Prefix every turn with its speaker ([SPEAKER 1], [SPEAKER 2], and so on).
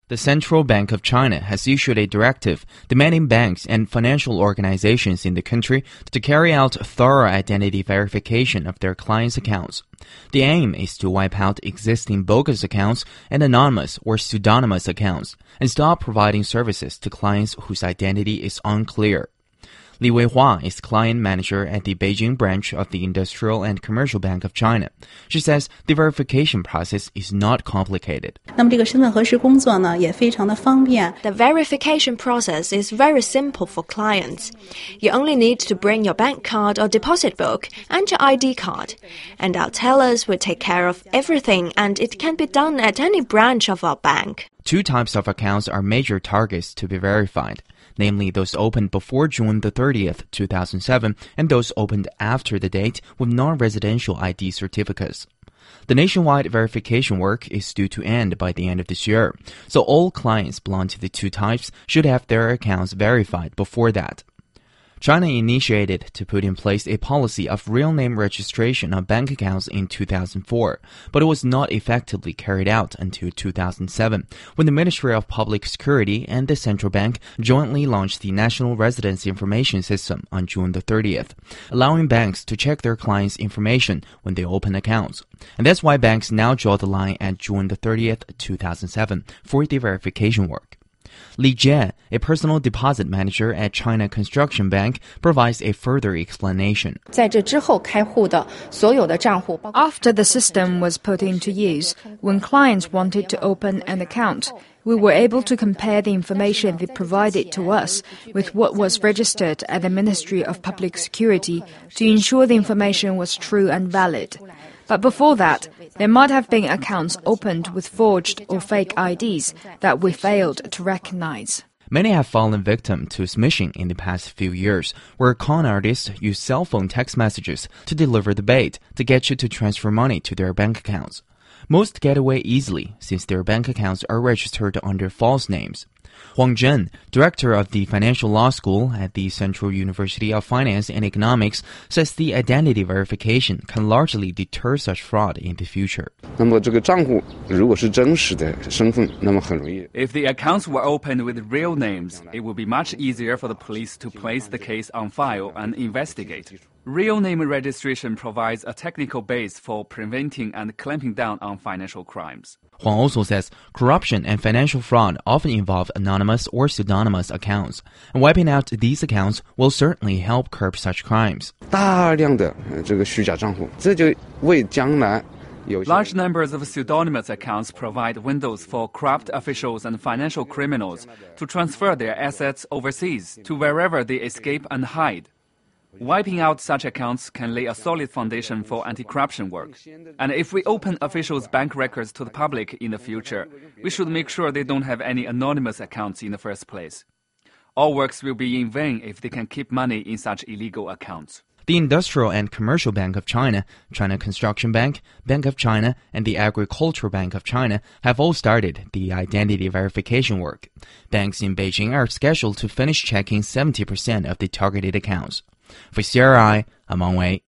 [SPEAKER 1] The Central Bank of China has issued a directive demanding banks and financial organizations in the country to carry out thorough identity verification of their clients' accounts. The aim is to wipe out existing bogus accounts and anonymous or pseudonymous accounts and stop providing services to clients whose identity is unclear. Li Weihua is client manager at the Beijing branch of the Industrial and Commercial Bank of China. She says the verification process is not complicated.
[SPEAKER 2] The verification process is very simple for clients. You only need to bring your bank card or deposit book and your ID card, and our tellers will take care of everything, and it can be done at any branch of our bank.
[SPEAKER 1] Two types of accounts are major targets to be verified, namely those opened before June the 30th, 2007, and those opened after the date with non-residential ID certificates. The nationwide verification work is due to end by the end of this year, so all clients belong to the two types should have their accounts verified before that. China initiated to put in place a policy of real name registration on bank accounts in 2004, but it was not effectively carried out until 2007, when the Ministry of Public Security and the Central Bank jointly launched the National Residence Information System on June the 30th, allowing banks to check their clients' information when they open accounts. And that's why banks now draw the line at June the 30th, 2007 for the verification work. Li Jie, a personal deposit manager at China Construction Bank, provides a further explanation.
[SPEAKER 3] After the system was put into use, when clients wanted to open an account, we were able to compare the information they provided to us with what was registered at the Ministry of Public Security to ensure the information was true and valid. But before that, there might have been accounts opened with forged or fake IDs that we failed to recognize.
[SPEAKER 1] Many have fallen victim to smishing in the past few years, where con artists use cell phone text messages to deliver the bait to get you to transfer money to their bank accounts. Most get away easily since their bank accounts are registered under false names. Huang Zhen, director of the Financial Law School at the Central University of Finance and Economics, says the identity verification can largely deter such fraud in the future.
[SPEAKER 4] If the accounts were opened with real names, it would be much easier for the police to place the case on file and investigate. Real name registration provides a technical base for preventing and clamping down on financial crimes.
[SPEAKER 1] Huang also says corruption and financial fraud often involve anonymous or pseudonymous accounts, and wiping out these accounts will certainly help curb such crimes.
[SPEAKER 4] Large numbers of pseudonymous accounts provide windows for corrupt officials and financial criminals to transfer their assets overseas to wherever they escape and hide. Wiping out such accounts can lay a solid foundation for anti-corruption work. And if we open officials' bank records to the public in the future, we should make sure they don't have any anonymous accounts in the first place. All works will be in vain if they can keep money in such illegal accounts.
[SPEAKER 1] The Industrial and Commercial Bank of China, China Construction Bank, Bank of China, and the Agricultural Bank of China have all started the identity verification work. Banks in Beijing are scheduled to finish checking 70% of the targeted accounts. For CRI, I'm Wang Wei.